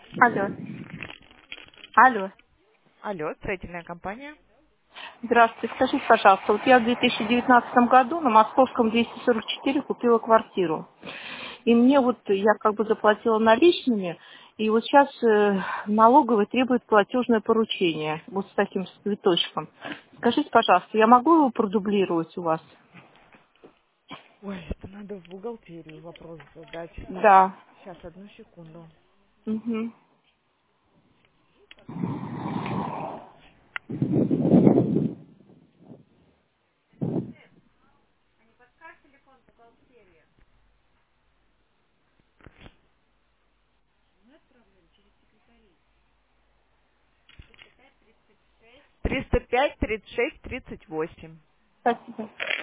Алло. Алло. Алло, строительная компания. Здравствуйте. Скажите, пожалуйста, вот я в 2019 году на Московском 244 купила квартиру. И мне вот, я как бы заплатила наличными, и вот сейчас налоговый требует платежное поручение, вот с таким с цветочком. Скажите, пожалуйста, я могу его продублировать у вас? Ой, это надо в бухгалтерию вопрос задать. Да. Сейчас, одну секунду. Мгм. 305, 36, 38. Спасибо.